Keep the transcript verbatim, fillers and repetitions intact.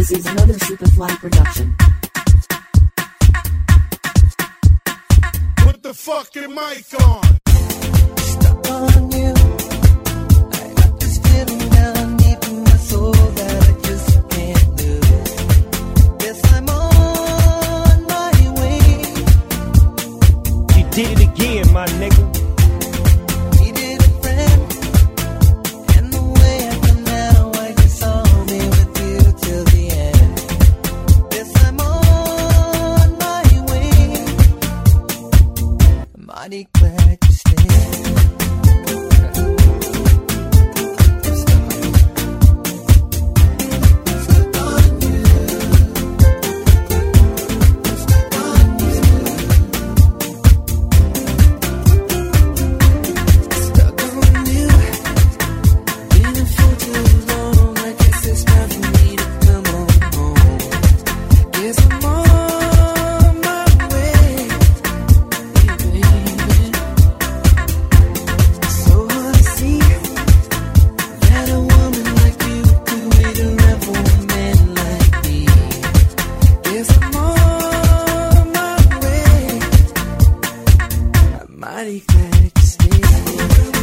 This is another Superfly production. Put the fucking mic on. Stuck on you. I got this feeling down deep in my soul that I just can't lose. Yes, I'm on my way. You did it again, my nigga. Needed a friend, and the way I feel now, I guess I'll be with you till the end. Yes, I'm on my way. I'm mighty glad you stayed. Mighty glad you stayed.